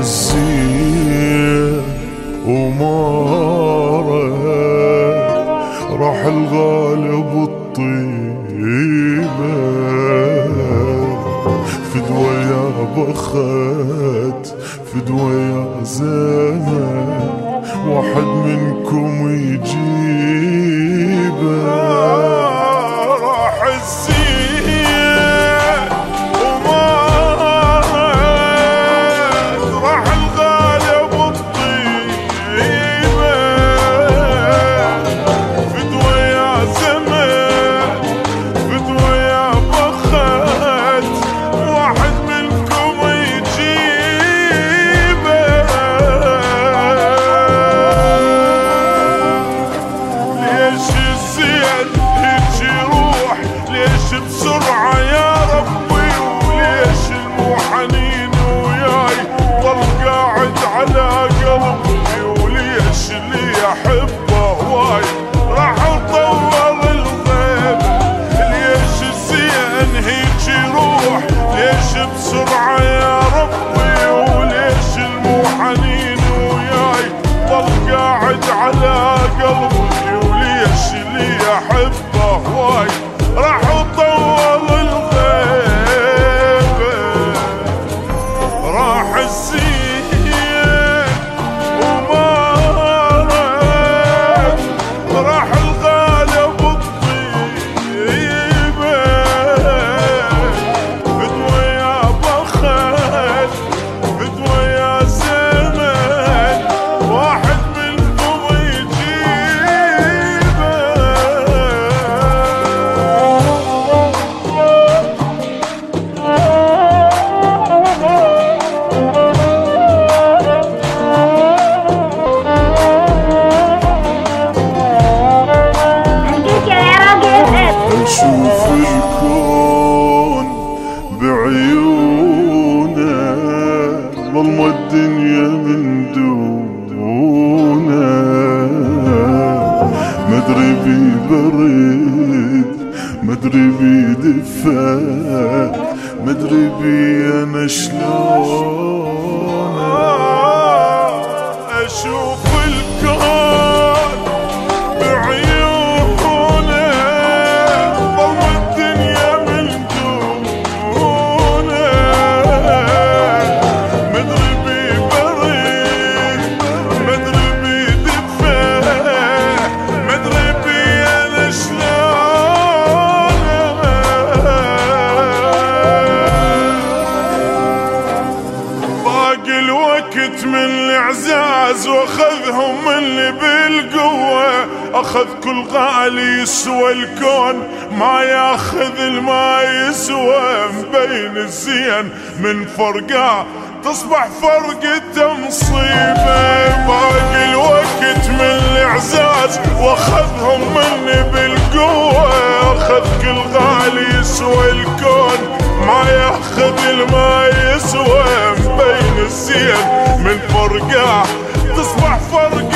الزين ومارد، راح الغالب الطيبة، فدوى يا بخت فدوى يا زمان، واحد منكم يجيبه. راح الزين ومارد، راح الغالب الطيبة، فدوى يا زمان فدوى يا بخت، واحد منكم يجيبه. ليش الزين هيك يروح؟ ليش بسرعة يا ربي؟ وليش المو حنين وياي ضل قاعد على قلبي؟ وليش اللي احبه هواي راح اطول الغيب؟ ليش الزين هيك يروح؟ ليش بسرعة يا ربي؟ وليش المو حنين وياي ضل قاعد على قلبي؟ وليش اللي احبه هواي راح اطول الغيبة؟ راح الزين ومارد، راح الغالب الطيبة، فدوى يا بخت فدوى يا زمان، واحد منكم يجيبه. أشوف الكون بعيونه، ظلمة الدنيا من دونه، مدري ببرد مدري بدفا، مدري بي أنا شلون. أشوف الكون بعيونه، ظلمة الدنيا من دونه، مدري ببرد مدري بدفا، مدري بي أنا شلون. باقي الوقت من الإعزاز واخذهم مني بالقوة، اخذ كل غالي يسوى الكون ما ياخذ الما يسوى، مبين الزين من فرقه تصبح فرقته مصيبة. باقي الوقت من الإعزاز واخذهم مني بالقوة، اخذ كل غالي يسوى الكون ما ياخذ الما يسوى، مبين الزين من فرقه تصبح فرقه